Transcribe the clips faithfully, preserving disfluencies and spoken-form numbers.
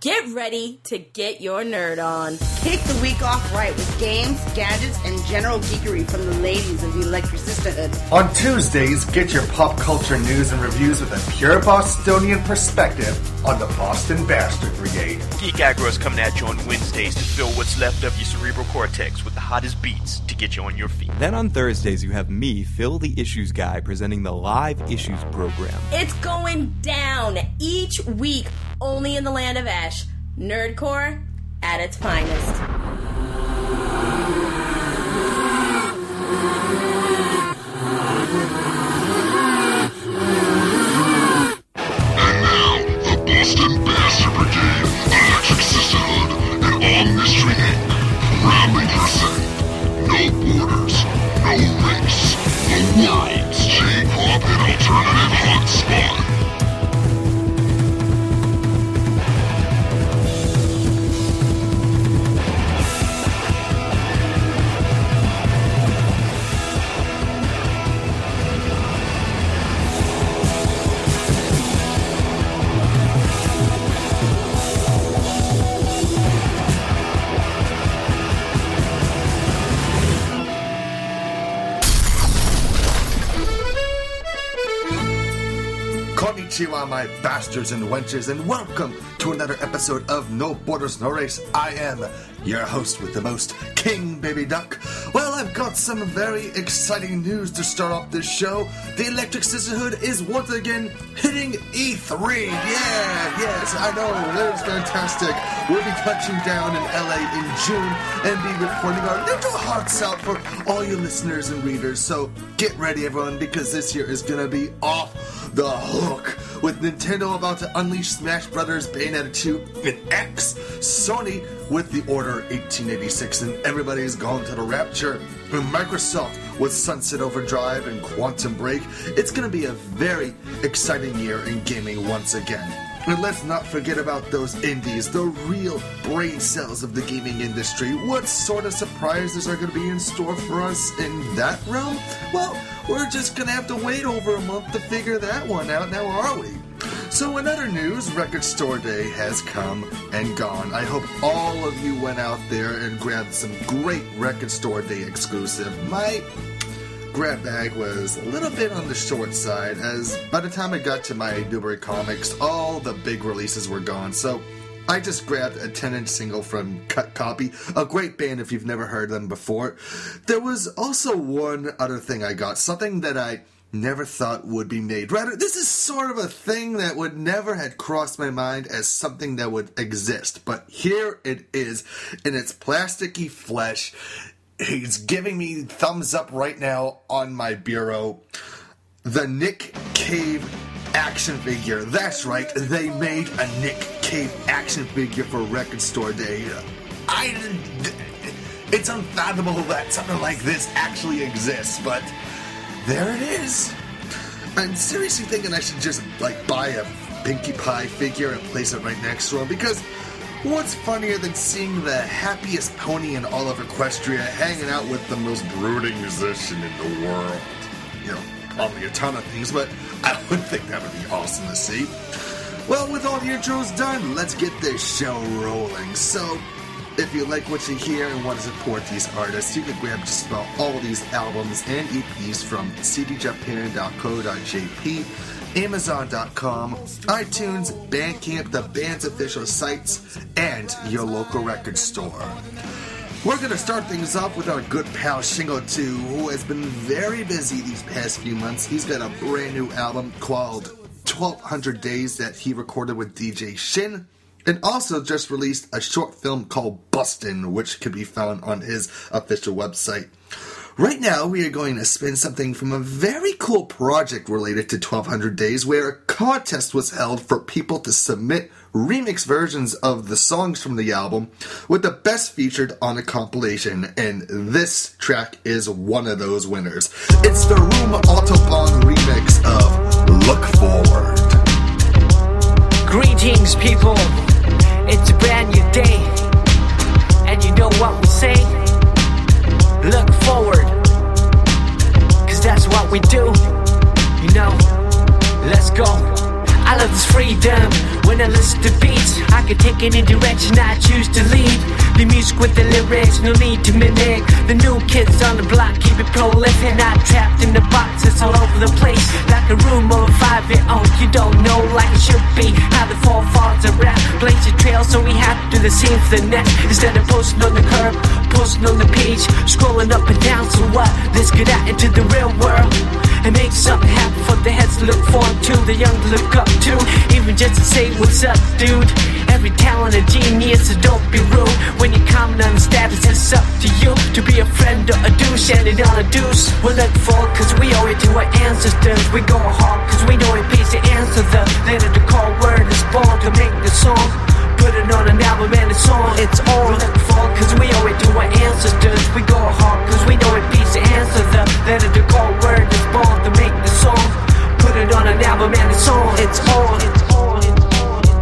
Get ready to get your nerd on. Kick the week off right with games, gadgets, and general geekery from the ladies of the Electric Sisterhood. On Tuesdays, get your pop culture news and reviews with a pure Bostonian perspective on the Boston Bastard Brigade. Geek Aggro is coming at you on Wednesdays to fill what's left of your cerebral cortex with the hottest beats to get you on your feet. Then on Thursdays, you have me, Phil the Issues Guy, presenting the Live Issues program. It's going down each week, only in the land of Ash. Nerdcore at its finest. And now, the Boston Bastard Brigade, Electric Sisterhood, and All Mystery Incorporated proudly present No Borders, No Race, the world's J-pop and alternative hotspot. Konnichiwa, my bastards and wenches, and welcome to another episode of No Borders, No Race. I am your host with the most, King Baby Duck. Well, I've got some very exciting news to start off this show. The Electric Sisterhood is once again hitting E three. Yeah, yes, I know, that is fantastic. We'll be touching down in L A in June and be reporting our little hearts out for all you listeners and readers. So get ready, everyone, because this year is going to be off the hook, with Nintendo about to unleash Smash Brothers, Bayonetta two, and X, Sony with the Order eighteen eighty-six, and everybody's gone to the rapture, and Microsoft with Sunset Overdrive and Quantum Break. It's going to be a very exciting year in gaming once again. And let's not forget about those indies, the real brain cells of the gaming industry. What sort of surprises are going to be in store for us in that realm? Well, we're just going to have to wait over a month to figure that one out, now are we? So in other news, Record Store Day has come and gone. I hope all of you went out there and grabbed some great Record Store Day exclusive. My grab bag was a little bit on the short side, as by the time I got to my Newbury Comics, all the big releases were gone. So I just grabbed a ten-inch single from Cut Copy, a great band if you've never heard them before. There was also one other thing I got, something that I never thought would be made. Rather, this is sort of a thing that would never had crossed my mind as something that would exist. But here it is in its plasticky flesh. He's giving me thumbs up right now on my bureau. The Nick Cave action figure. That's right, they made a Nick Cave action figure for Record Store Day. I, it's unfathomable that something like this actually exists, but there it is. I'm seriously thinking I should just, like, buy a Pinkie Pie figure and place it right next to him, because what's funnier than seeing the happiest pony in all of Equestria hanging out with the most brooding musician in the world? You know, probably a ton of things, but I would think that would be awesome to see. Well, with all the intros done, let's get this show rolling. So, if you like what you hear and want to support these artists, you can grab just about all these albums and E Ps from c d japan dot co dot j p, Amazon dot com, iTunes, Bandcamp, the band's official sites, and your local record store. We're going to start things off with our good pal Shingo two, who has been very busy these past few months. He's got a brand new album called twelve hundred days that he recorded with D J Shin, and also just released a short film called Bustin', which can be found on his official website. Right now, we are going to spin something from a very cool project related to twelve hundred days, where a contest was held for people to submit remix versions of the songs from the album, with the best featured on a compilation, and this track is one of those winners. It's the Room Autobahn remix of Look Forward. Greetings, people. It's a brand new day, and you know what we say? Look forward, cause that's what we do, you know. Let's go. I love this freedom. When I listen to beats, I can take any direction I choose to lead. The music with the lyrics, no need to mimic. The new kids on the block keep it prolific. Not trapped in the boxes all over the place. Like a room of a five-year-old, you don't know like it should be. How the fall falls a rap, blaze your trail, so we have to do the same for the next. Instead of posting on the curb, posting on the page, scrolling up and down, so what? Let's get out into the real world and make something happen for the heads to look forward to, the young to look up to, even just to say what's up, dude. Every talent a genius, so don't be rude. When you comment on the status, it's up to you to be a friend or a douche, and it on a deuce. We look forward cause we owe it to our ancestors. We go hard cause we know it pays to answer the letter to call word is born to make the song. Put it on an album and it's on, it's on. We look forward cause we owe it to our ancestors. We go hard cause we know it pays to answer the letter to call word is born to make the song. Put it on an album and it's on, it's on, it's on, it's on.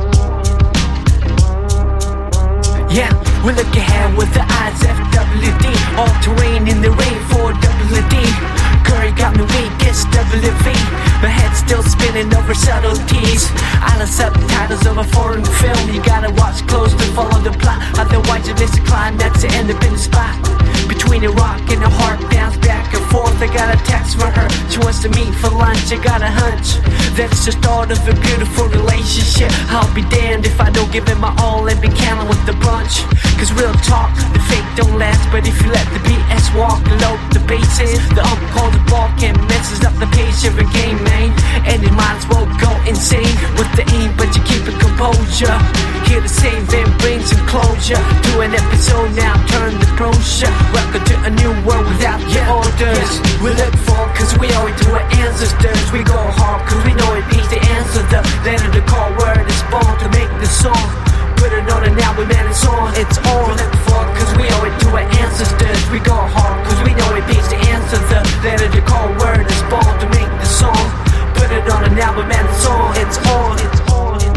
Yeah, we look ahead with the eyes F W D. All terrain in the rain for W D. Curry got me weak, it's W V. My head's still spinning over subtleties. I love subtitles of a foreign film. You gotta watch close to follow the plot. Otherwise you miss the climax to end up in the spot. Between a rock and a heart, bounce back and forth. I got a text for her, she wants to meet for lunch. I got a hunch that's the start of a beautiful relationship. I'll be damned if I don't give it my all and be counting with the bunch. Cause real talk, the fake don't last. But if you let the B S walk, load the bases, the ump calls the ball and messes up the pace of a game, man. And you might as well go insane with the aim, but you keep it composure. Here to save and bring some closure to an episode now, turn the brochure. Welcome to a new world without your orders. We look for cause we owe it to our ancestors. We go hard cause we know it pays to answer the letter to call word is born to make the song. Put it on an album and it's on, it's on. We look for cause we owe it to our ancestors. We go hard cause we know it pays to answer the letter to call word is born to make the song. Put it on an album and it's on, it's on, it's on, it's on.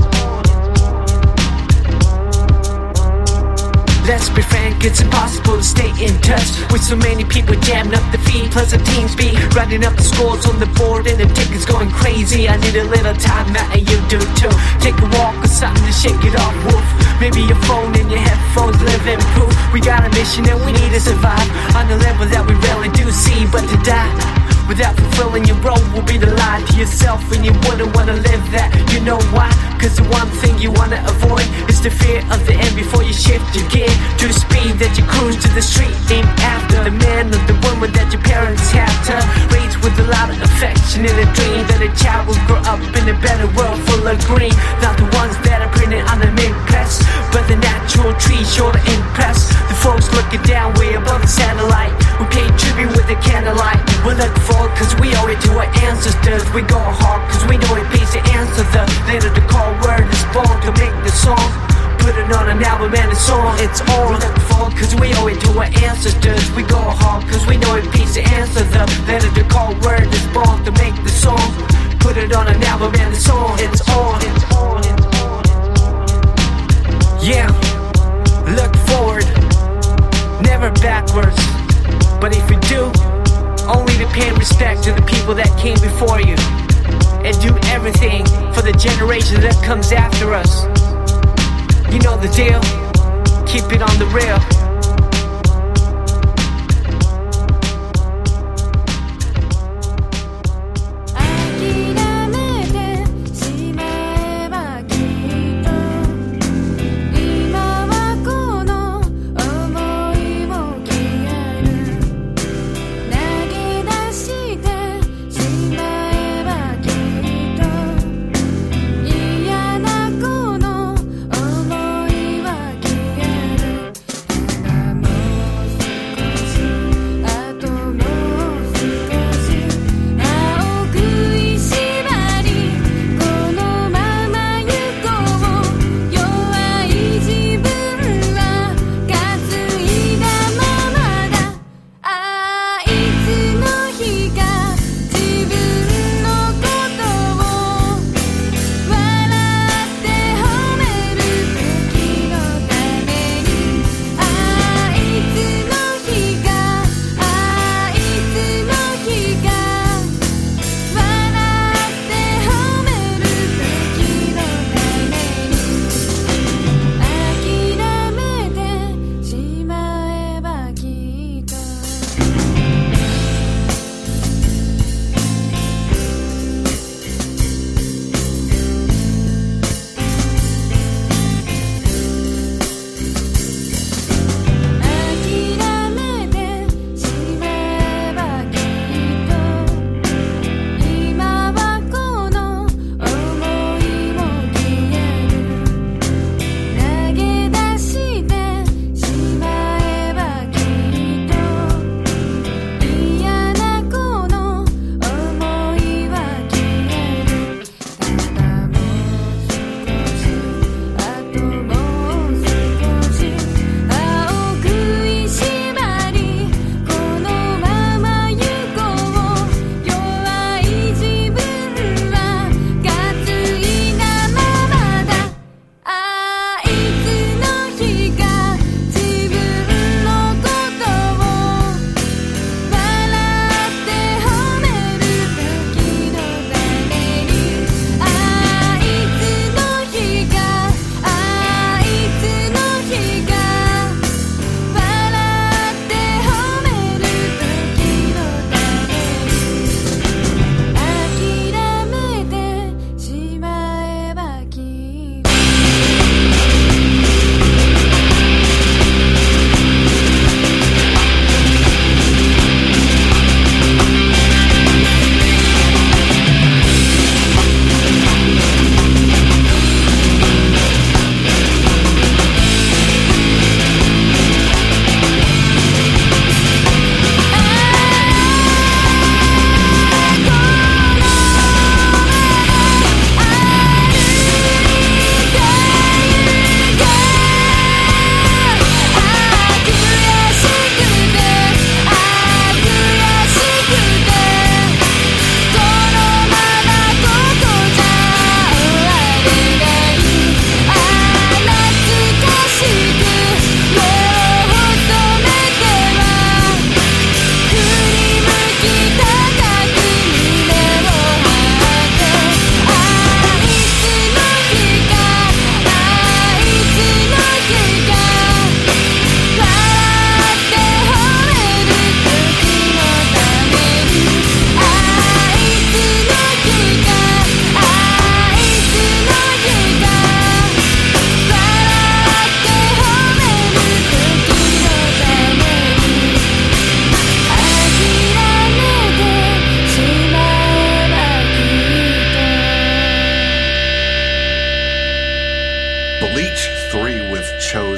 Let's be frank, it's impossible to stay in touch with so many people jamming up the feed. Plus the team speed, writing up the scores on the board and the tickets going crazy. I need a little time out and you do too. Take a walk or something to shake it off, woof. Maybe your phone and your headphones live in proof. We got a mission and we need to survive on the level that we rarely do see. But to die without fulfilling your role will be to lie to yourself, and you wouldn't wanna live that. You know why? Cause the one thing you wanna avoid is the fear of the end before you shift your gear to the speed that you cruise to the street. Named after the man or the woman that your parents have to raise with a lot of affection and a dream that a child will grow up in a better world full of green. Not the ones that are printed on the mint press, but the natural trees sure to impress the folks looking down way above the satellite. We pay tribute with the candlelight. We look forward cause we owe it to our ancestors. We go hard cause we know it pays to answer the letter to call word is born to make the song. Put it on an album and it's on, it's on. We look forward cause we owe it to our ancestors. We go hard cause we know it pays to answer the letter to call word is born to make the song. Put it on an album and it's on, it's on, it's on, it's on, it's on. Yeah, look forward, never backwards. But if you do, only to pay respect to the people that came before you, and do everything for the generation that comes after us. You know the deal, keep it on the rail.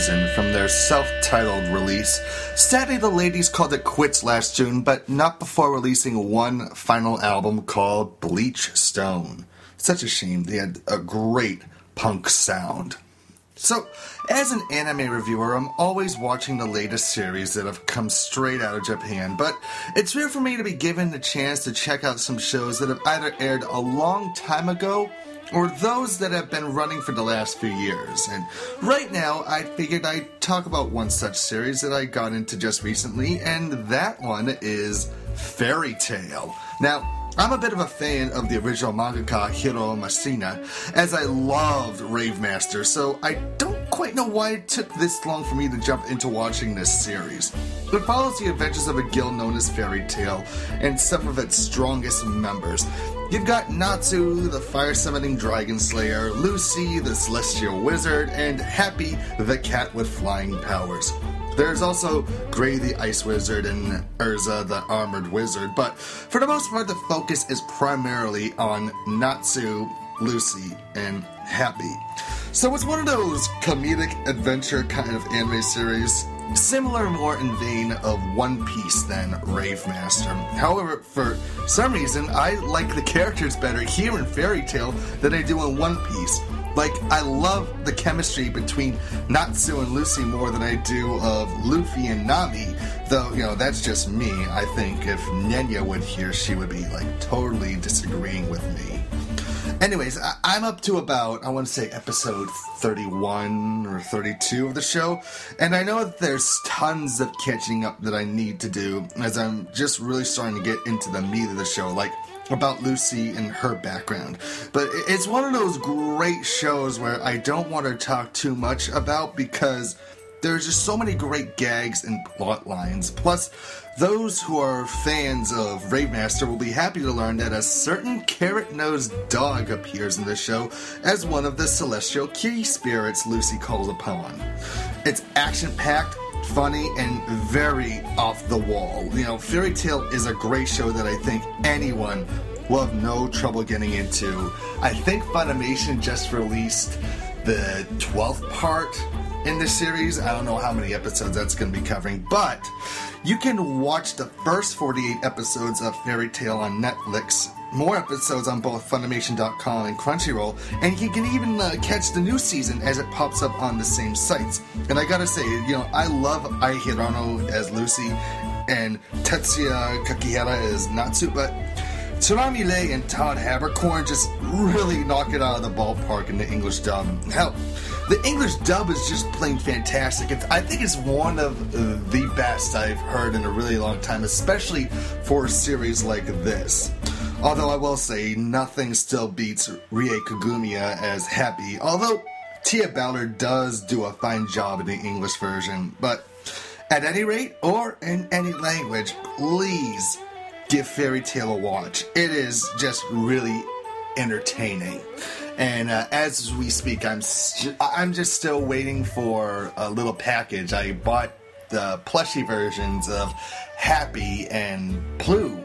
season from their self-titled release. Sadly, the ladies called it quits last June, but not before releasing one final album called Bleach Stone. Such a shame. They had a great punk sound. So, as an anime reviewer, I'm always watching the latest series that have come straight out of Japan, but it's rare for me to be given the chance to check out some shows that have either aired a long time ago or those that have been running for the last few years. And right now, I figured I'd talk about one such series that I got into just recently, and that one is Fairy Tail. Now, I'm a bit of a fan of the original mangaka Hiro Mashima, as I loved Rave Master, so I don't quite know why it took this long for me to jump into watching this series. It follows the adventures of a guild known as Fairy Tail and some of its strongest members. You've got Natsu, the fire-summoning dragon slayer, Lucy, the celestial wizard, and Happy, the cat with flying powers. There's also Gray the Ice Wizard and Urza the Armored Wizard, but for the most part the focus is primarily on Natsu, Lucy, and Happy. So it's one of those comedic adventure kind of anime series, similar more in vein of One Piece than Rave Master. However, for some reason, I like the characters better here in Fairy Tail than I do in One Piece. Like, I love the chemistry between Natsu and Lucy more than I do of Luffy and Nami. Though, you know, that's just me. I think if Nenya were here, she would be, like, totally disagreeing with me. Anyways, I- I'm up to about, I want to say, episode thirty-one or thirty-two of the show, and I know that there's tons of catching up that I need to do, as I'm just really starting to get into the meat of the show, like about Lucy and her background. But it's one of those great shows where I don't want to talk too much about because there's just so many great gags and plot lines. Plus, those who are fans of Rave Master will be happy to learn that a certain carrot-nosed dog appears in the show as one of the celestial key spirits Lucy calls upon. It's action-packed, funny, and very off the wall. You know, Fairy Tail is a great show that I think anyone will have no trouble getting into. I think Funimation just released the twelfth part in the series. I don't know how many episodes that's going to be covering, but you can watch the first forty-eight episodes of Fairy Tail on Netflix, more episodes on both Funimation dot com and Crunchyroll, and you can even uh, catch the new season as it pops up on the same sites. And I gotta say, you know, I love Ai Hirano as Lucy and Tetsuya Kakihara as Natsu, but Tsunami Lei and Todd Habercorn just really knock it out of the ballpark in the English dub. Hell, the English dub is just plain fantastic. It's, I think it's one of the best I've heard in a really long time, especially for a series like this. Although I will say, nothing still beats Rie Kagumiya as Happy, although Tia Ballard does do a fine job in the English version. But at any rate, or in any language, please give Fairy Tail a watch. It is just really entertaining. And uh, as we speak, I'm st- I'm just still waiting for a little package. I bought the plushie versions of Happy and Blue.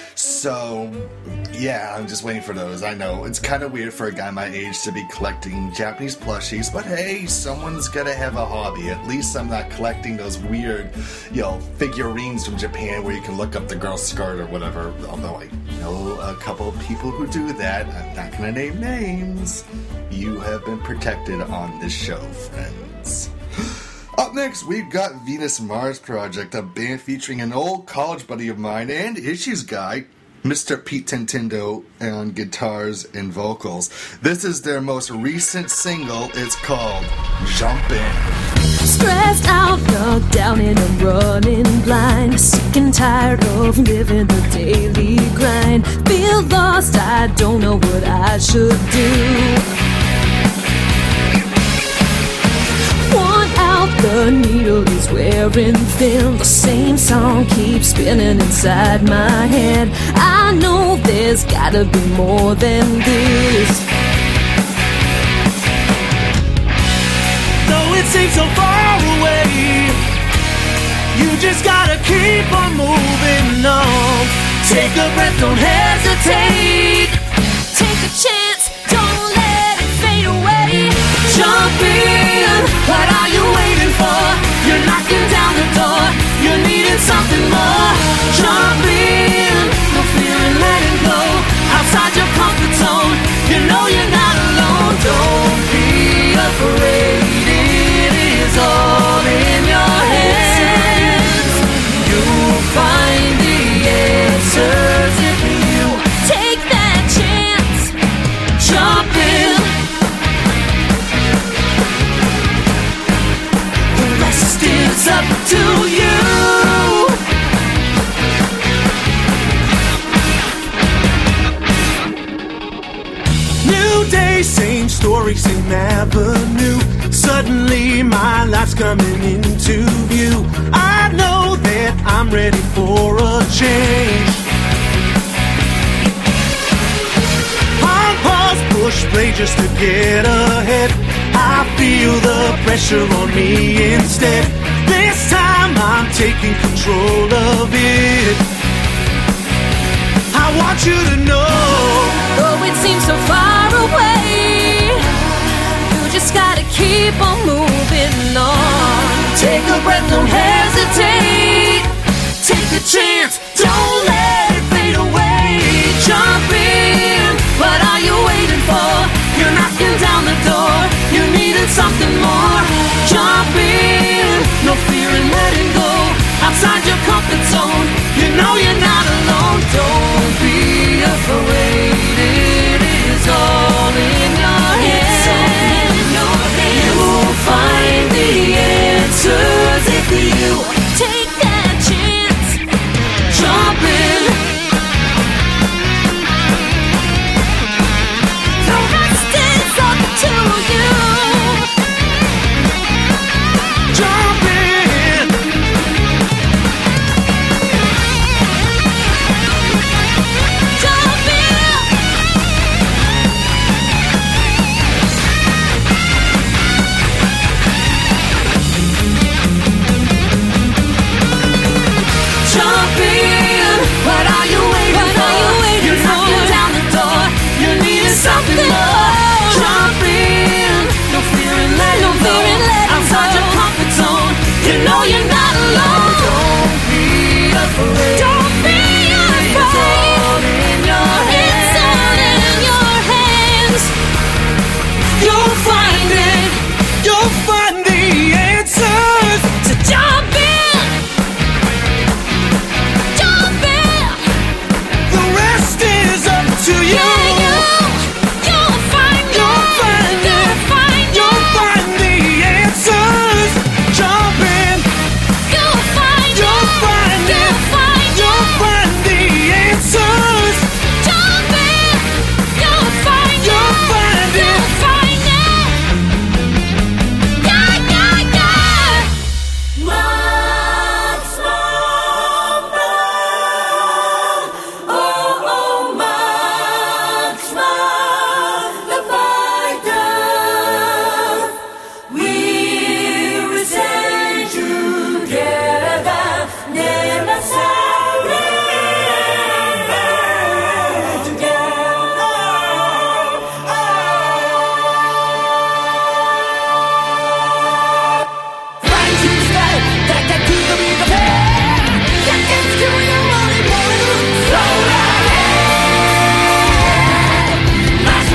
So, yeah, I'm just waiting for those. I know, it's kind of weird for a guy my age to be collecting Japanese plushies, but hey, someone's gotta have a hobby. At least I'm not collecting those weird, you know, figurines from Japan where you can look up the girl's skirt or whatever, although I know a couple of people who do that. I'm not gonna name names. You have been protected on this show, friends. Up next, we've got Venus Mars Project, a band featuring an old college buddy of mine and Issues guy, Mister Pete Tintindo, on guitars and vocals. This is their most recent single. It's called Jumpin'. Stressed out, knocked down, and I'm running blind. Sick and tired of living the daily grind. Feel lost, I don't know what I should do. The needle is wearing thin. The same song keeps spinning inside my head. I know there's gotta be more than this. Though it seems so far away, you just gotta keep on moving on. Take a breath, don't hesitate. Take a chance, don't let it fade away. Jump in, what are you waiting for? same avenue. Suddenly my life's coming into view. I know that I'm ready for a change. On pause, push play just to get ahead. I feel the pressure on me instead. This time I'm taking control of it. I want you to know, though it seems so far away, you just gotta keep on moving on. Take a breath, don't hesitate. Take a chance, don't let it fade away. Jump in, what are you waiting for? You're knocking down the door, you needed something more. Jump in, no fear in letting go. Outside your comfort zone, you know you're not alone. Don't be afraid, it is all in your hands. You will find the answers if you Take that chance, jump in. the rest is up to you. Jump in. Jump in. Jump in. What are you waiting What for? are you waiting You're for? knocking down the door. You needed something Something more. more. Jump in. No fear in letting No go. fear in letting Outside go. your comfort zone, you know you're not alone. Don't be afraid. Don't be It's afraid. all in your It's all in your hands. You'll find it. You'll find the answers. So jump in. Jump in. The rest is up to you. Yeah, you. You'll find You'll it. find it. You'll find You'll it. find the answers. Jump in. You'll find You'll it. find it. You'll find You'll it. find the answers. Jump in. You'll find You'll it. find it. You'll find it. Yeah, yeah, yeah. Max Mann. Oh, oh, Max Mann, the fighter. We will stay together, never Flying to the sky, that that to the beat of air. That gets to you only more. So ahead, Max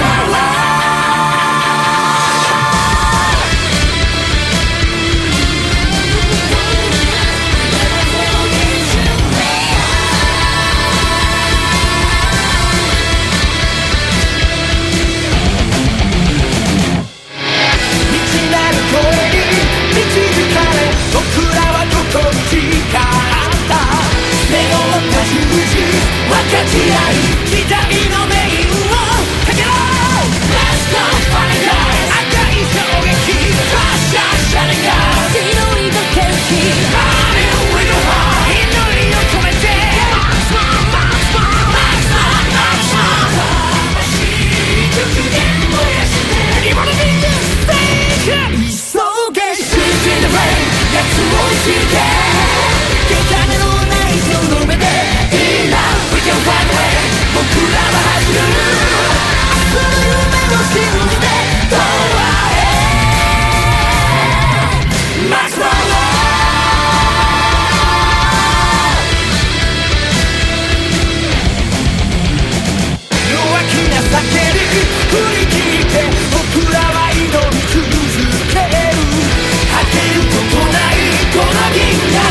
King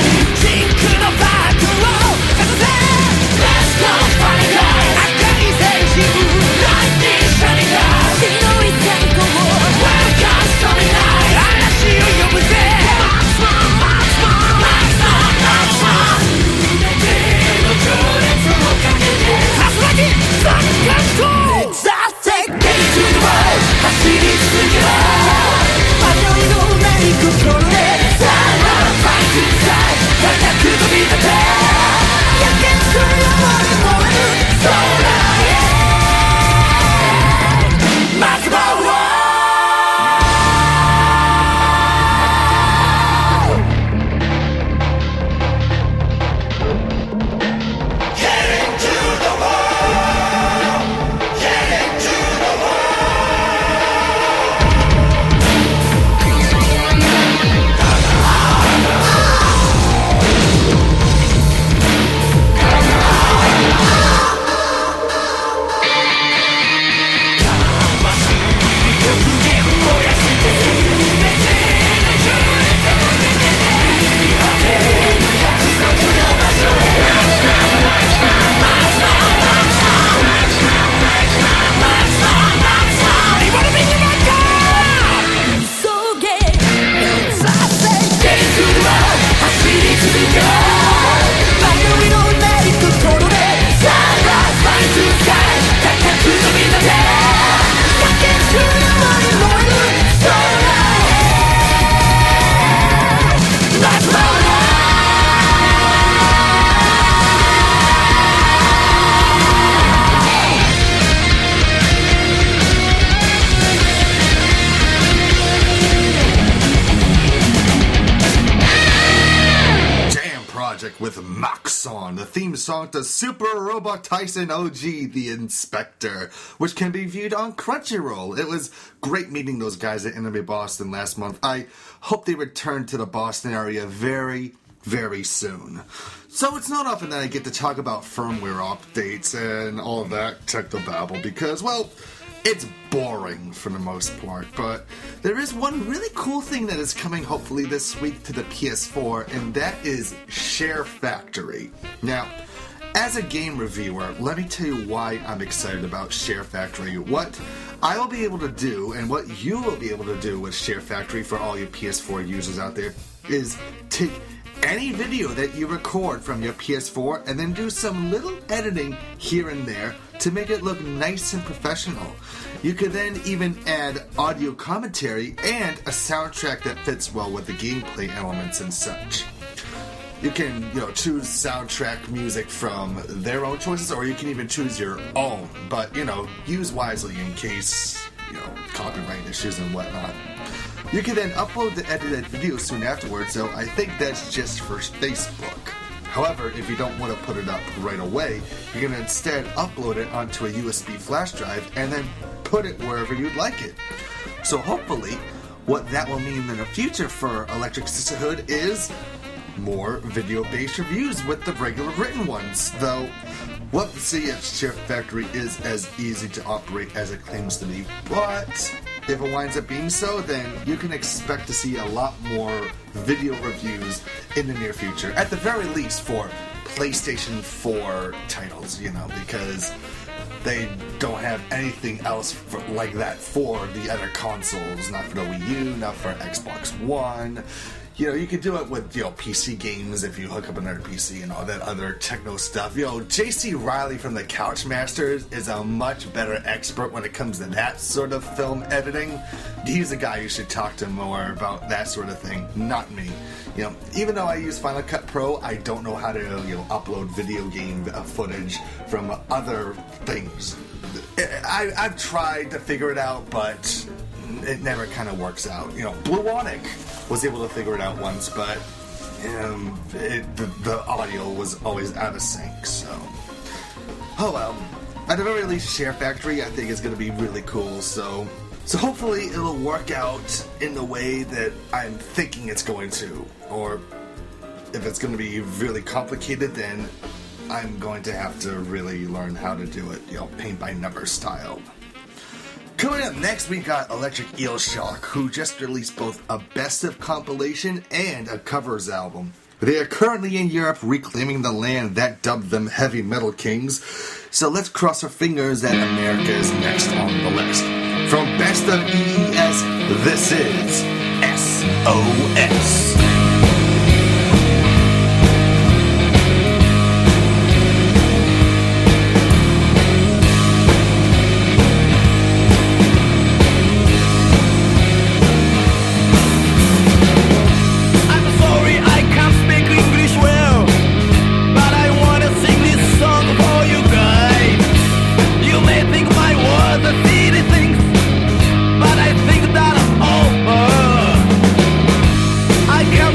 Magic with Moxon, the theme song to Super Robot Tyson O G, The Inspector, which can be viewed on Crunchyroll. It was great meeting those guys at Anime Boston last month. I hope they return to the Boston area very, very soon. So it's not often that I get to talk about firmware updates and all of that technobabble because, well, it's boring for the most part, but there is one really cool thing that is coming hopefully this week to the P S four, and that is Share Factory. Now, as a game reviewer, let me tell you why I'm excited about Share Factory. What I will be able to do, and what you will be able to do with Share Factory for all your P S four users out there, is take any video that you record from your P S four and then do some little editing here and there to make it look nice and professional. You could then even add audio commentary and a soundtrack that fits well with the gameplay elements and such. You can, you know, choose soundtrack music from their own choices, or you can even choose your own, but, you know, use wisely in case, you know, copyright issues and whatnot. You can then upload the edited video soon afterwards, so I think that's just for Facebook. However, if you don't want to put it up right away, you can instead upload it onto a U S B flash drive and then put it wherever you'd like it. So hopefully, what that will mean in the future for Electric Sisterhood is more video-based reviews with the regular written ones, though we'll have to see if Share Factory is as easy to operate as it claims to be, but if it winds up being so, then you can expect to see a lot more video reviews in the near future, at the very least for PlayStation four titles, you know, because they don't have anything else for, like that for the other consoles, not for the Wii U, not for Xbox One. You know, you could do it with, you know, P C games if you hook up another P C and all that other techno stuff. You know, J C Riley from the Couchmasters is a much better expert when it comes to that sort of film editing. He's the guy you should talk to more about that sort of thing, not me. You know, even though I use Final Cut Pro, I don't know how to, you know, upload video game footage from other things. I, I've tried to figure it out, but it never kind of works out. You know, Bluonic was able to figure it out once, but um, it, the, the audio was always out of sync, so... Oh well. At the very least, Share Factory, I think, is going to be really cool, so... So hopefully it'll work out in the way that I'm thinking it's going to. Or if it's going to be really complicated, then I'm going to have to really learn how to do it, you know, paint by number style. Coming up next, we got Electric Eel Shock, who just released both a best of compilation and a covers album. They are currently in Europe reclaiming the land that dubbed them Heavy Metal Kings, so let's cross our fingers that America is next on the list. From Best of E E S, this is S O S. I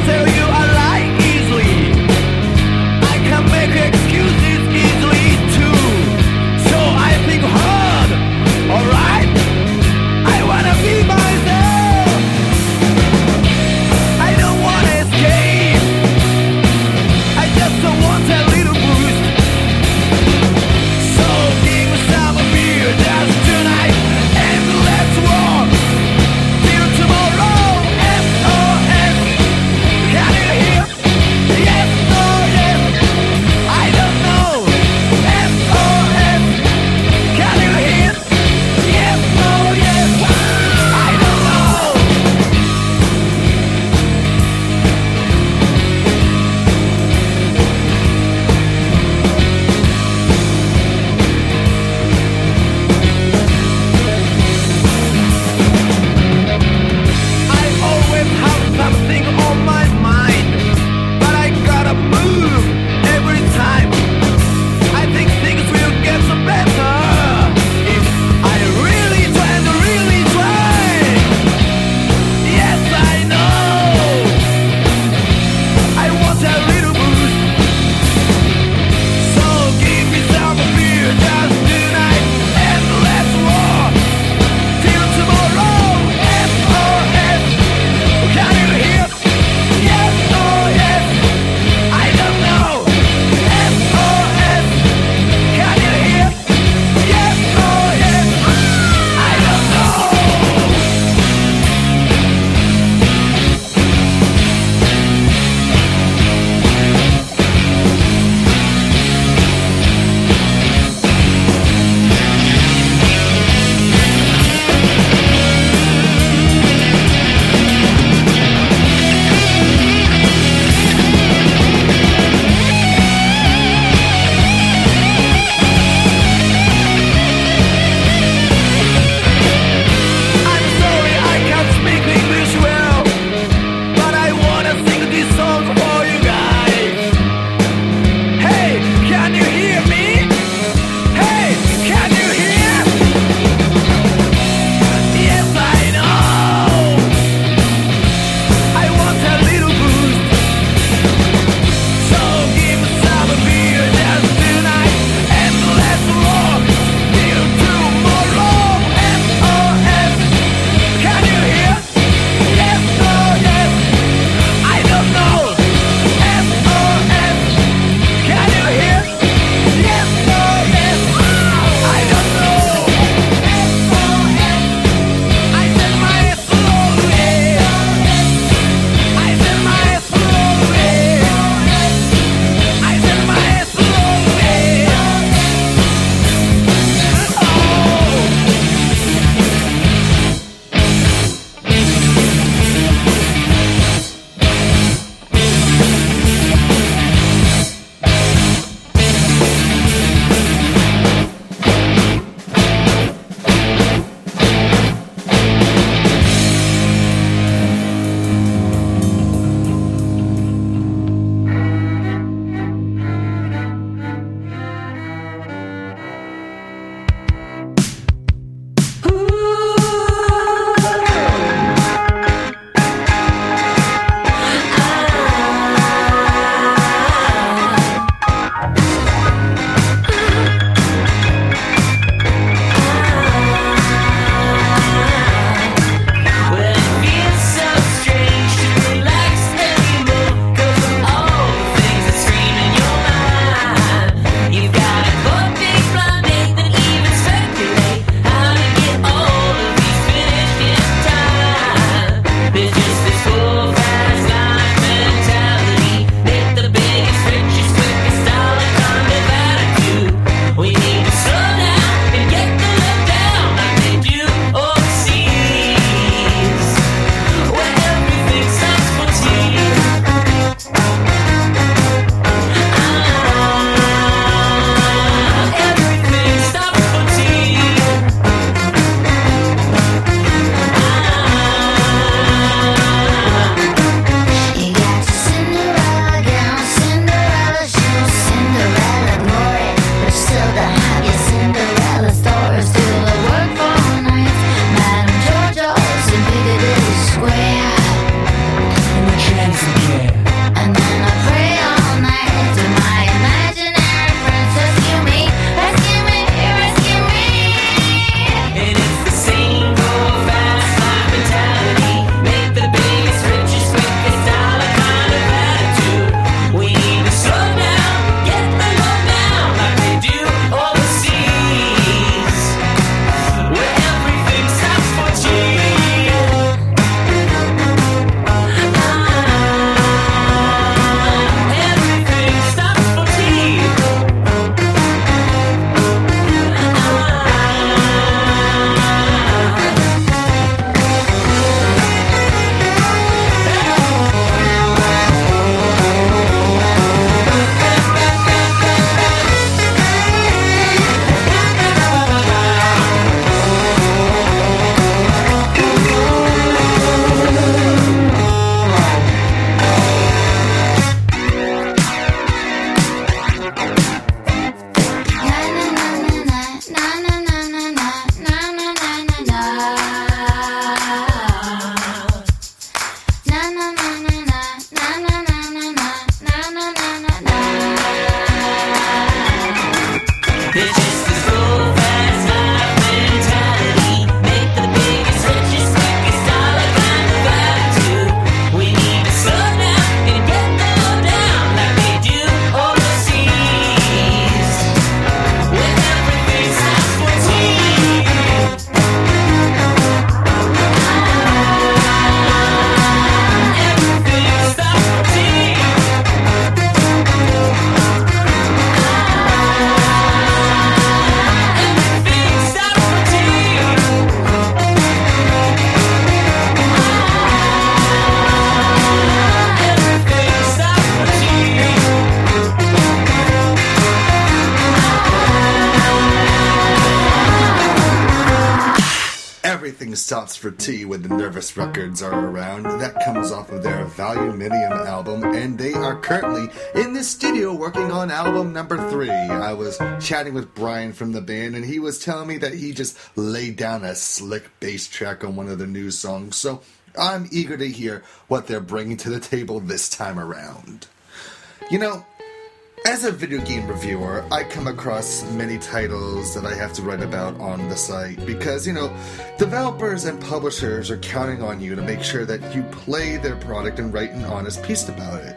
stops for tea when the Nervous Records are around. That comes off of their Voluminium album, and they are currently in the studio working on album number three. I was chatting with Brian from the band, and he was telling me that he just laid down a slick bass track on one of the new songs, so I'm eager to hear what they're bringing to the table this time around. You know, as a video game reviewer, I come across many titles that I have to write about on the site because, you know, developers and publishers are counting on you to make sure that you play their product and write an honest piece about it.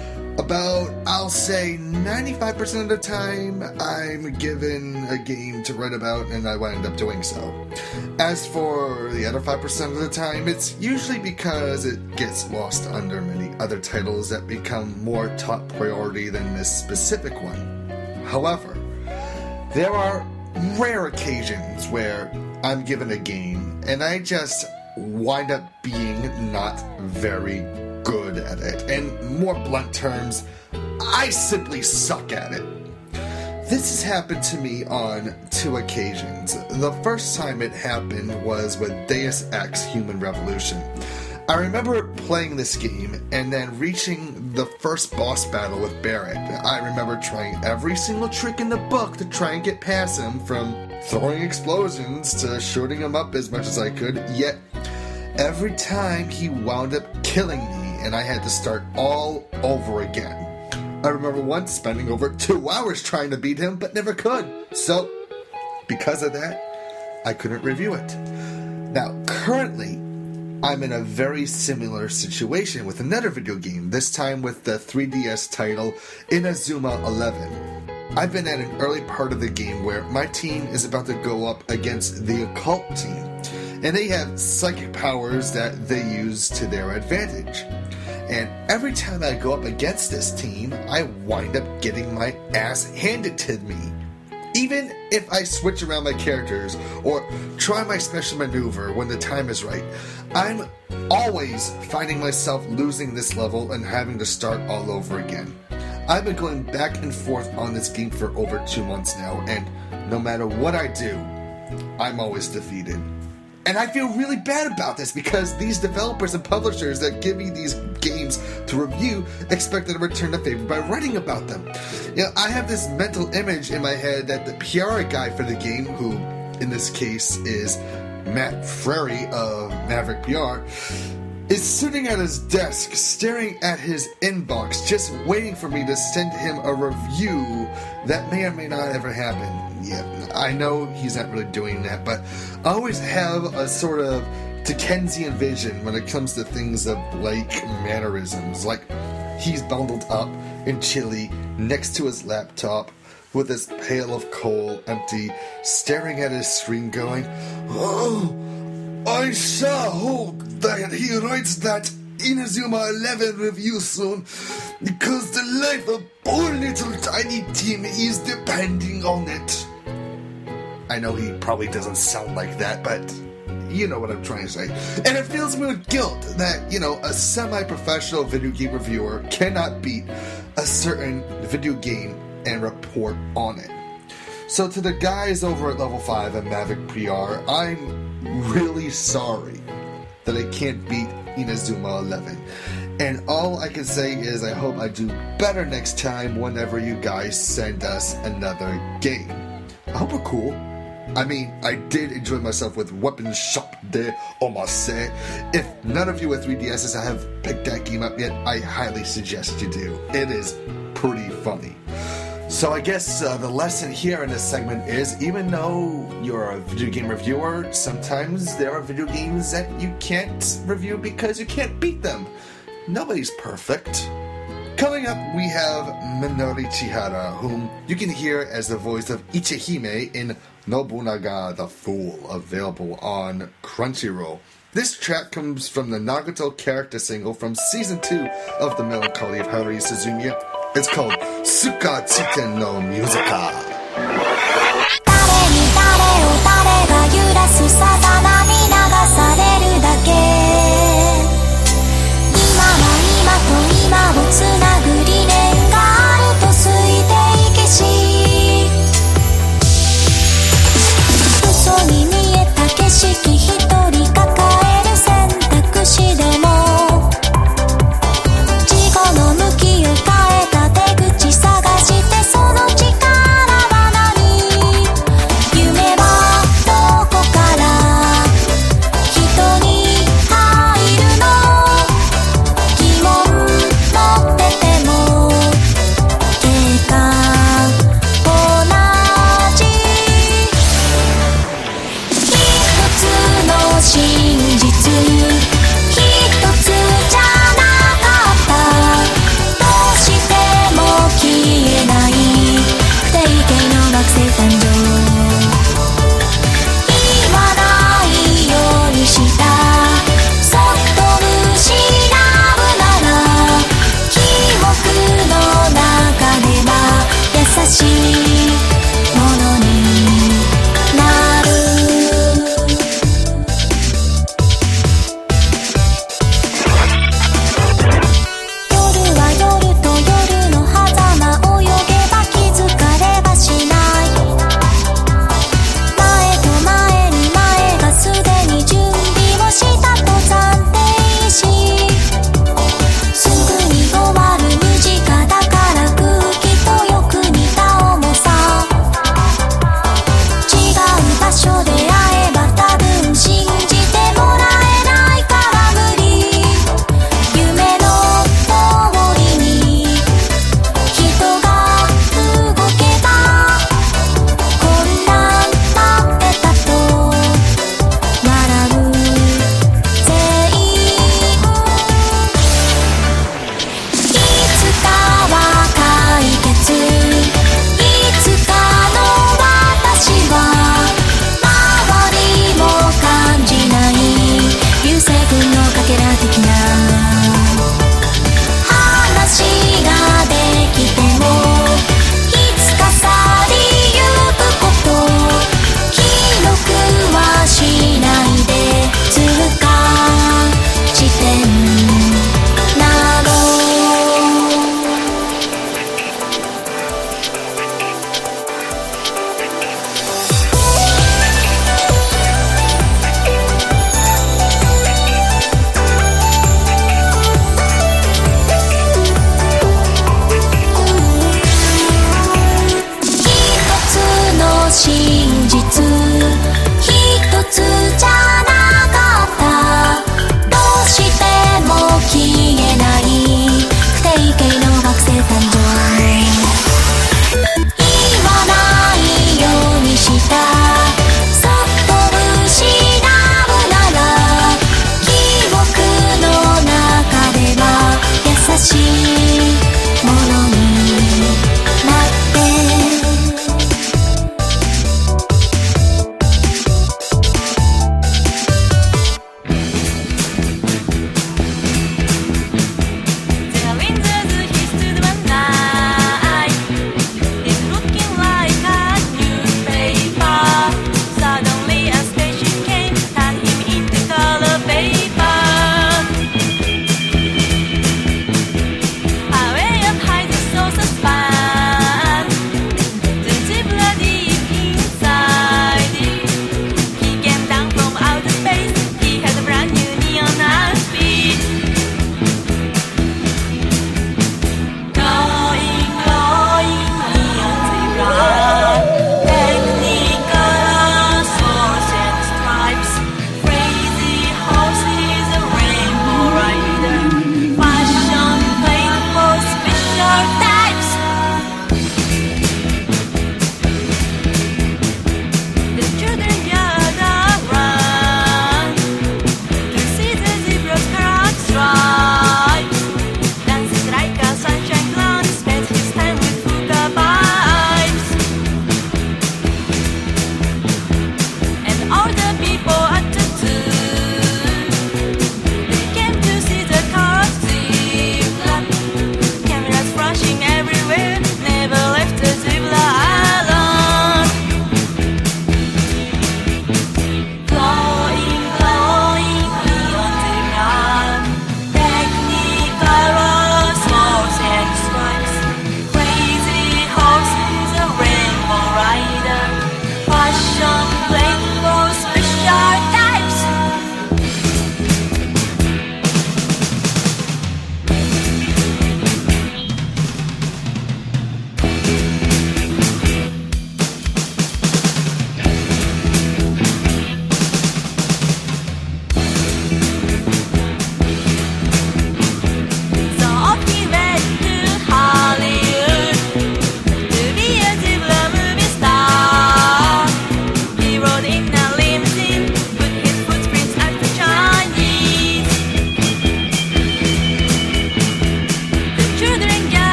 About, I'll say, ninety-five percent of the time, I'm given a game to write about and I wind up doing so. As for the other five percent of the time, it's usually because it gets lost under many other titles that become more top priority than this specific one. However, there are rare occasions where I'm given a game and I just wind up being not very good at it. In more blunt terms, I simply suck at it. This has happened to me on two occasions. The first time it happened was with Deus Ex Human Revolution. I remember playing this game and then reaching the first boss battle with Barrett. I remember trying every single trick in the book to try and get past him, from throwing explosions to shooting him up as much as I could, yet every time he wound up killing me and I had to start all over again. I remember once spending over two hours trying to beat him, but never could. So, because of that, I couldn't review it. Now, currently, I'm in a very similar situation with another video game, this time with the three D S title Inazuma eleven. I've been at an early part of the game where my team is about to go up against the occult team, and they have psychic powers that they use to their advantage. And every time I go up against this team, I wind up getting my ass handed to me. Even if I switch around my characters or try my special maneuver when the time is right, I'm always finding myself losing this level and having to start all over again. I've been going back and forth on this game for over two months now, and no matter what I do, I'm always defeated. And I feel really bad about this because these developers and publishers that give me these games to review expect to return the favor by writing about them. You know, I have this mental image in my head that the P R guy for the game, who in this case is Matt Frary of Maverick P R, is sitting at his desk staring at his inbox, just waiting for me to send him a review that may or may not ever happen. Yeah, I know he's not really doing that, but I always have a sort of Dickensian vision when it comes to things of like mannerisms. Like, he's bundled up in Chile next to his laptop with his pail of coal empty, staring at his screen going, "Oh, I sure hope that he writes that Inazuma eleven review soon, because the life of poor little tiny Tim is depending on it." I know he probably doesn't sound like that, but you know what I'm trying to say. And it fills me with guilt that, you know, a semi-professional video game reviewer cannot beat a certain video game and report on it. So to the guys over at Level five and Maverick P R, I'm really sorry that I can't beat Inazuma eleven. And all I can say is I hope I do better next time whenever you guys send us another game. I hope we're cool. I mean, I did enjoy myself with Weapons Shop de Omase. If none of you with three D Ss have picked that game up yet, I highly suggest you do. It is pretty funny. So I guess uh, the lesson here in this segment is, even though you're a video game reviewer, sometimes there are video games that you can't review because you can't beat them. Nobody's perfect. Coming up, we have Minori Chihara, whom you can hear as the voice of Ichihime in Nobunaga the Fool, available on Crunchyroll. This track comes from the Nagato character single from Season two of The Melancholy of Haruhi Suzumiya. It's called Suka Chiten no Musica. 今をつなぐ理念があるとついていけし嘘に見えた景色一人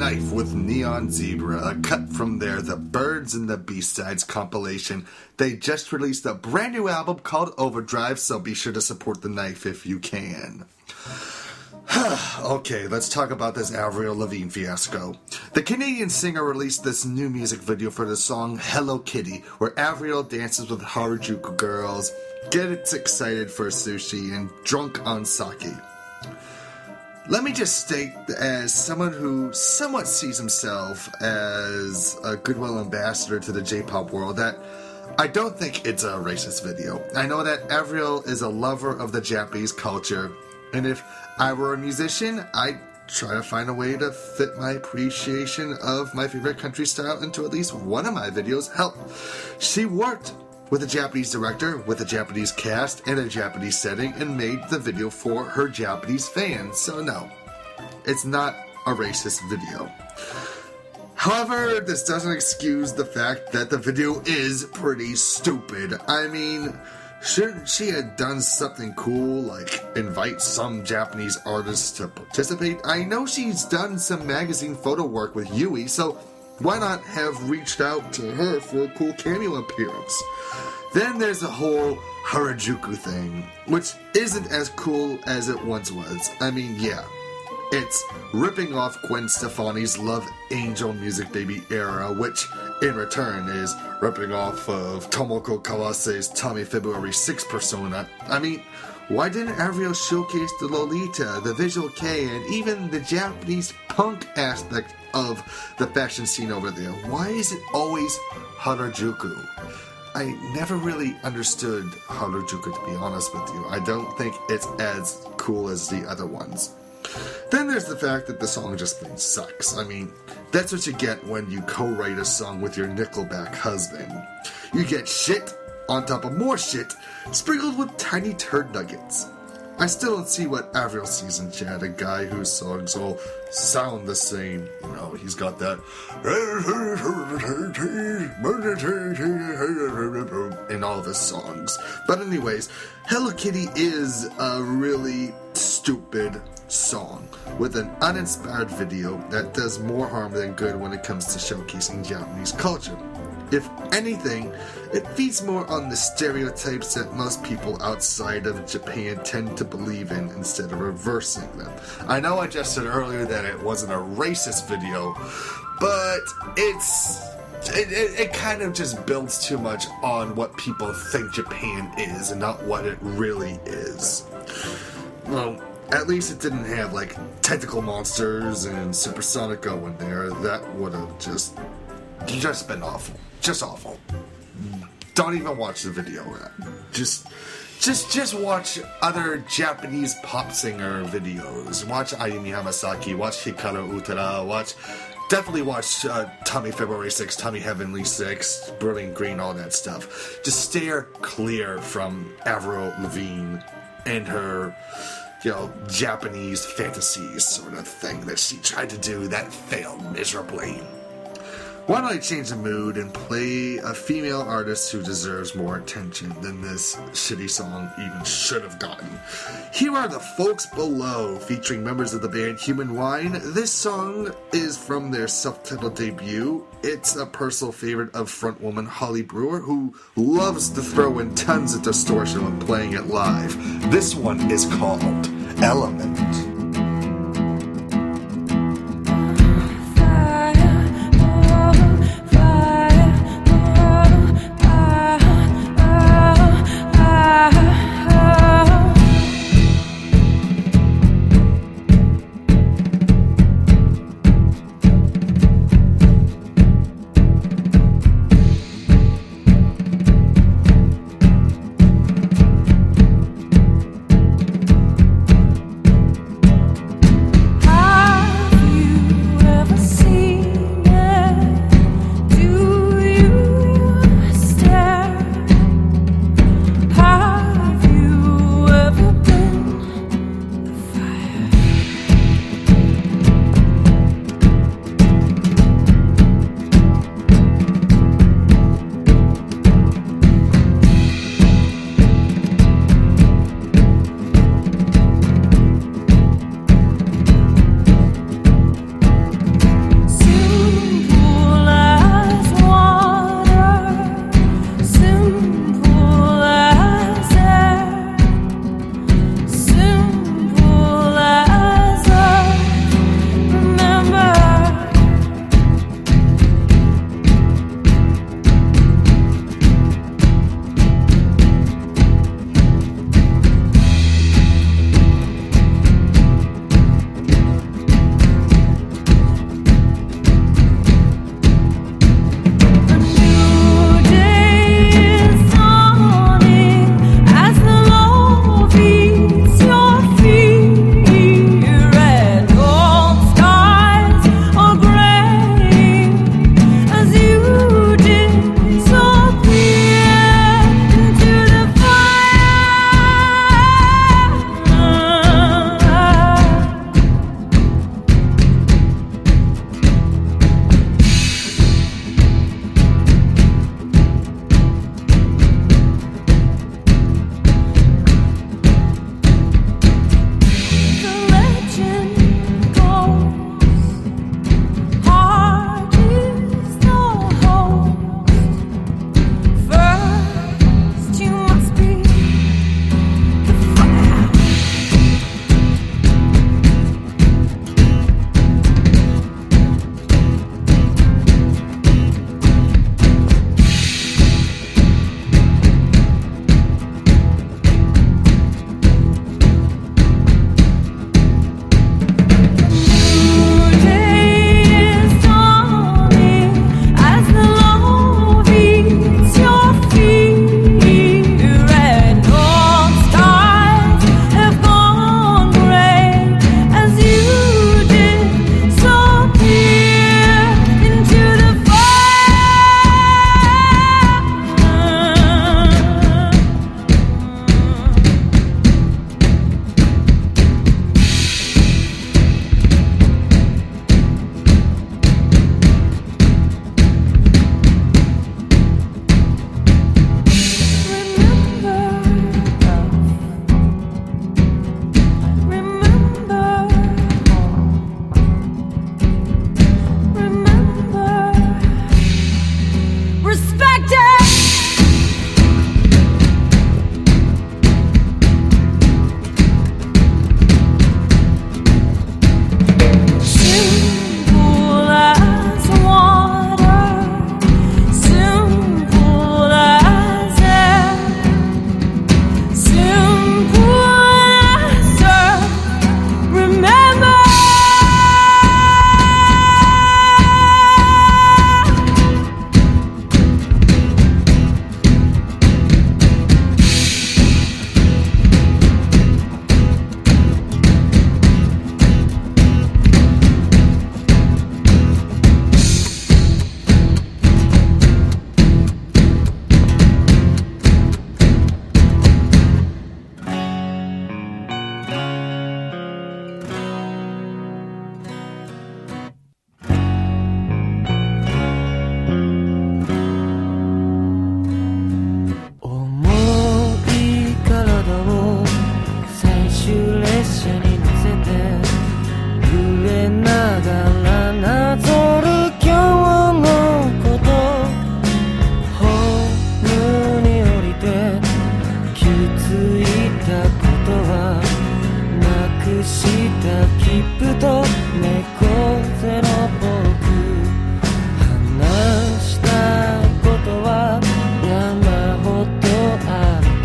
Knife with Neon Zebra, a cut from their The Birds and the B-Sides compilation. They just released a brand new album called Overdrive, so be sure to support The Knife if you can. Okay, let's talk about this Avril Lavigne fiasco. The Canadian singer released this new music video for the song Hello Kitty, where Avril dances with Harajuku girls, gets excited for sushi, and drunk on sake. Let me just state, as someone who somewhat sees himself as a goodwill ambassador to the J-pop world, that I don't think it's a racist video. I know that Avril is a lover of the Japanese culture, and if I were a musician, I'd try to find a way to fit my appreciation of my favorite country style into at least one of my videos. Hell, she worked with a Japanese director, with a Japanese cast, in a Japanese setting, and made the video for her Japanese fans. So no, it's not a racist video. However, this doesn't excuse the fact that the video is pretty stupid. I mean, shouldn't she have done something cool, like invite some Japanese artists to participate? I know she's done some magazine photo work with Yui, so why not have reached out to her for a cool cameo appearance? Then there's the whole Harajuku thing, which isn't as cool as it once was. I mean, yeah, it's ripping off Gwen Stefani's Love Angel Music Baby era, which in return is ripping off of Tomoko Kawase's Tommy February sixth persona. I mean, why didn't Avril showcase the Lolita, the Visual Kei, and even the Japanese punk aspect of the fashion scene over there? Why is it always Harajuku? I never really understood Harajuku, to be honest with you. I don't think it's as cool as the other ones. Then there's the fact that the song just plain sucks. I mean, that's what you get when you co-write a song with your Nickelback husband. You get shit on top of more shit, sprinkled with tiny turd nuggets. I still don't see what Avril sees in Chad, a guy whose songs all sound the same. You know, he's got that in all of his songs. But anyways, Hello Kitty is a really stupid song with an uninspired video that does more harm than good when it comes to showcasing Japanese culture. If anything, it feeds more on the stereotypes that most people outside of Japan tend to believe in instead of reversing them. I know I just said earlier that it wasn't a racist video, but it's it, it, it kind of just builds too much on what people think Japan is and not what it really is. Well, at least it didn't have like tentacle monsters and Supersonico in there. That would have just just been awful. Just awful. Don't even watch the video. Just, just, just watch other Japanese pop singer videos. Watch Ayumi Hamasaki. Watch Hikaru Utada. Watch, definitely watch uh, Tommy February sixth, Tommy Heavenly six, Brilliant Green, all that stuff. Just steer clear from Avril Lavigne and her, you know, Japanese fantasies sort of thing that she tried to do that failed miserably. Why don't I change the mood and play a female artist who deserves more attention than this shitty song even should have gotten? Here are The Folks Below, featuring members of the band Human Wine. This song is from their self-titled debut. It's a personal favorite of frontwoman Holly Brewer, who loves to throw in tons of distortion when playing it live. This one is called Element.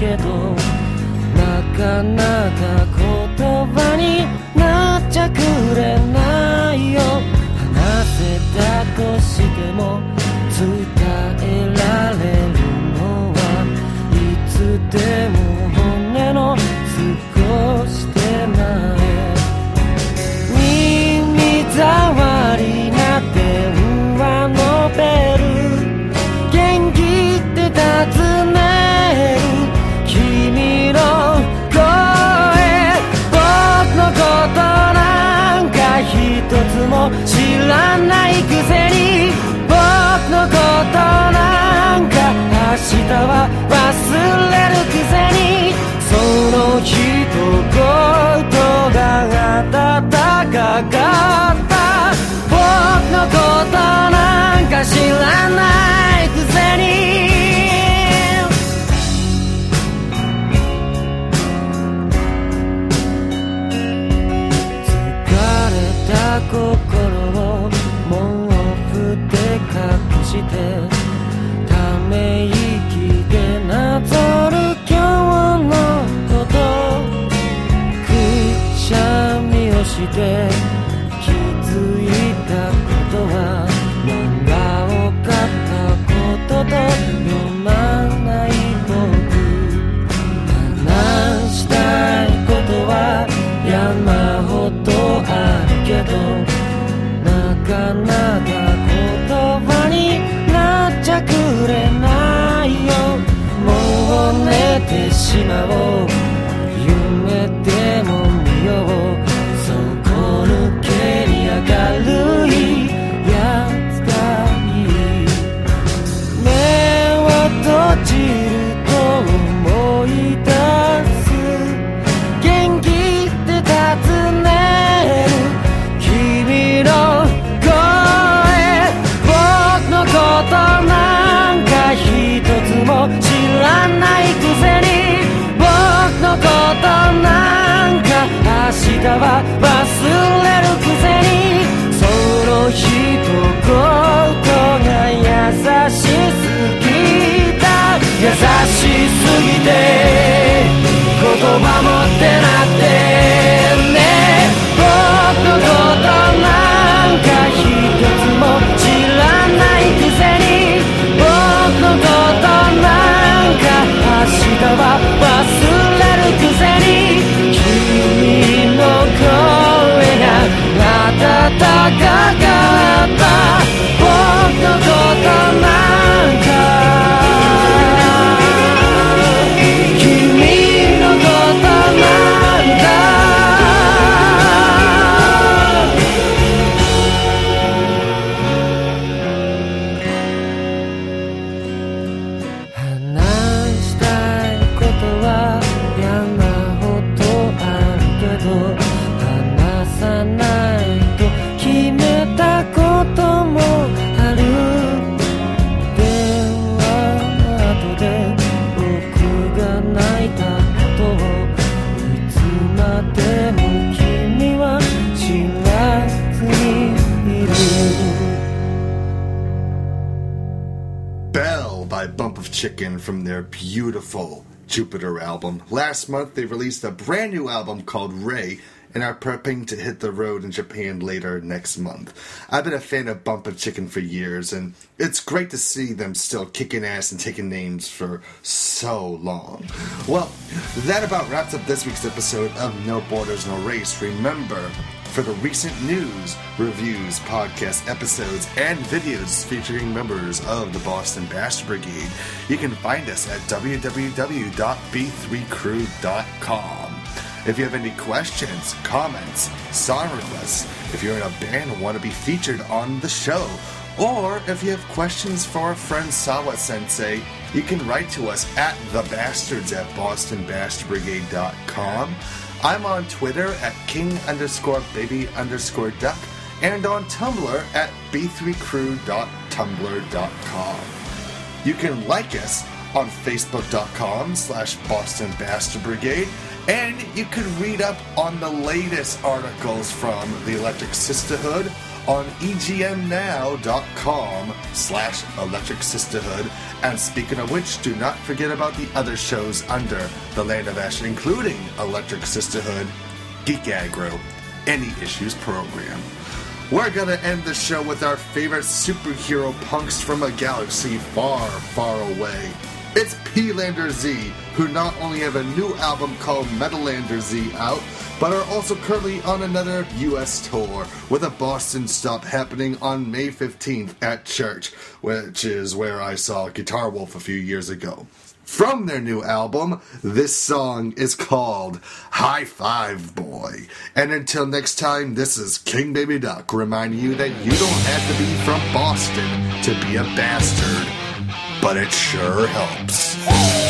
けどなかなか言葉になっちゃくれないよ話せたとしても伝えられるのはいつでも骨の少し手前耳障りな電話のベル元気って尋ねる君の声僕のことなんか一つも知らないくせに僕のことなんか明日は忘れるくせにその一言が温かかった僕のことなんか知らないくせに疲れた心を毛布で隠してため息でなぞる今日のことくしゃみをして気づいたことは漫画を買ったことと読まない僕話したいことは山ほどあるけどなかなか言葉になっちゃくれないよもう寝てしまおう夢でも見よう底抜けに明るいやつがいい目を閉じると思い出す元気って尋ねる君の声僕のことなんか一つも知らないくせに僕のことなんか明日は忘れるくせにその一言が優しすぎた優しすぎて言葉もってなってね僕のことなんか一つも知らないくせに僕のことなんか明日は忘れるくせに君の声が温かかった僕のことなんか君のことなんか話したいことは山ほどあるけど話さないと決めたこともある電話の後で僕が泣いたことをいつまでも君は知らずにいる Bell by Bump of Chicken from their beautiful Jupiter album. Last month, they released a brand new album called Ray and are prepping to hit the road in Japan later next month. I've been a fan of Bump of Chicken for years, and it's great to see them still kicking ass and taking names for so long. Well, that about wraps up this week's episode of No Borders, No Race. Remember, for the recent news, reviews, podcast episodes, and videos featuring members of the Boston Bastard Brigade, you can find us at w w w dot b three crew dot com. If you have any questions, comments, song requests, if you're in a band and want to be featured on the show, or if you have questions for our friend Sawa Sensei, you can write to us at thebastards at boston bastard brigade dot com. I'm on Twitter at king underscore baby underscore duck and on Tumblr at b three crew dot tumblr dot com. You can like us on facebook.com slash Boston Bastard Brigade, and you can read up on the latest articles from the Electric Sisterhood on e g m now dot com slash Electric Sisterhood. And speaking of which, do not forget about the other shows under the Land of Ash, including Electric Sisterhood, Geek Aggro, Any Issues program. We're gonna end the show with our favorite superhero punks from a galaxy far, far away. It's P-Lander Z, who not only have a new album called Metalander Z out, but are also currently on another U S tour with a Boston stop happening on May fifteenth at Church, which is where I saw Guitar Wolf a few years ago. From their new album, this song is called High Five Boy. And until next time, this is King Baby Duck reminding you that you don't have to be from Boston to be a bastard, but it sure helps.